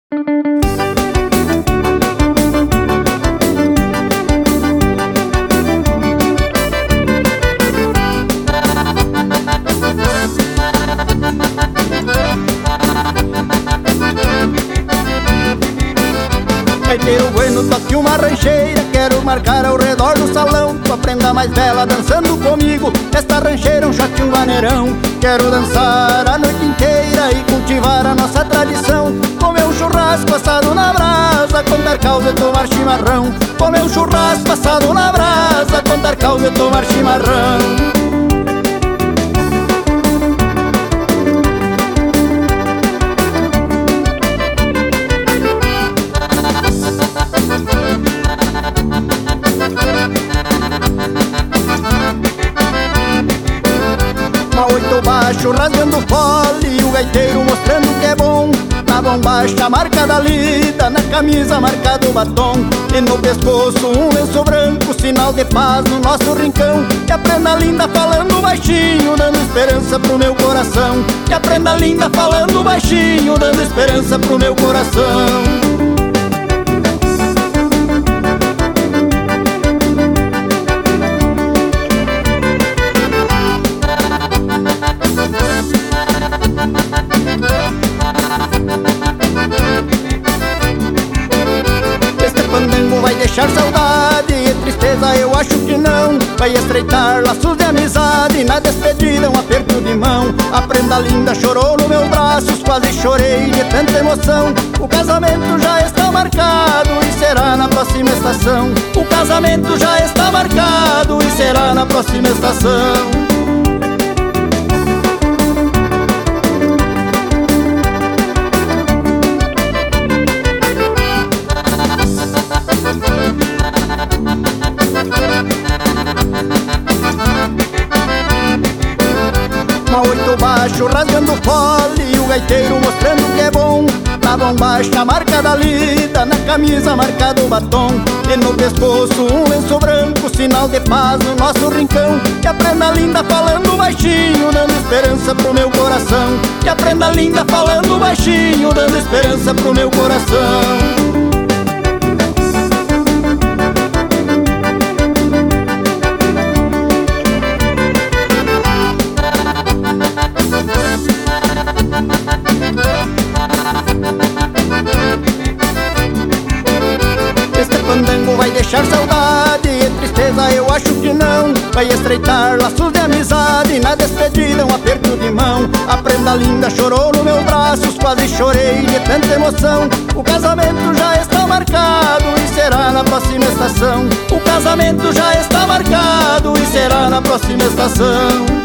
Gaiteiro bueno, toque uma rancheira, quero marcar ao redor do salão. Com a prenda mais bela dançando comigo, esta rancheira é um shot e um vaneirão. Quero dançar a noite inteira e cultivar a nossa tradição. Comer um churrasco assado na brasa, contar causa e tomar chimarrão. Comer um churrasco assado na brasa, contar causa e tomar chimarrão. Oito baixo rasgando fole, o gaiteiro mostrando que é bom. Na bombacha a marca da lida, na camisa marcado o batom. E no pescoço um lenço branco, sinal de paz no nosso rincão. E a prenda linda falando baixinho, dando esperança pro meu coração. E a prenda linda falando baixinho, dando esperança pro meu coração. Este pandango vai deixar saudade e tristeza eu acho que não. Vai estreitar laços de amizade, na despedida um aperto de mão. A prenda linda chorou nos meus braços, quase chorei de tanta emoção. O casamento já está marcado e será na próxima estação. O casamento já está marcado e será na próxima estação. Oito baixo rasgando fole, o gaiteiro mostrando que é bom. Na bombacha a marca da lida, na camisa marcado o batom. E no pescoço um lenço branco, sinal de paz no nosso rincão. E a prenda linda falando baixinho, dando esperança pro meu coração. E a prenda linda falando baixinho, dando esperança pro meu coração. Este pandango vai deixar saudade e tristeza eu acho que não. Vai estreitar laços de amizade, na despedida um aperto de mão. A prenda linda chorou nos meus braços, quase chorei de tanta emoção. O casamento já está marcado e será na próxima estação. O casamento já está marcado e será na próxima estação.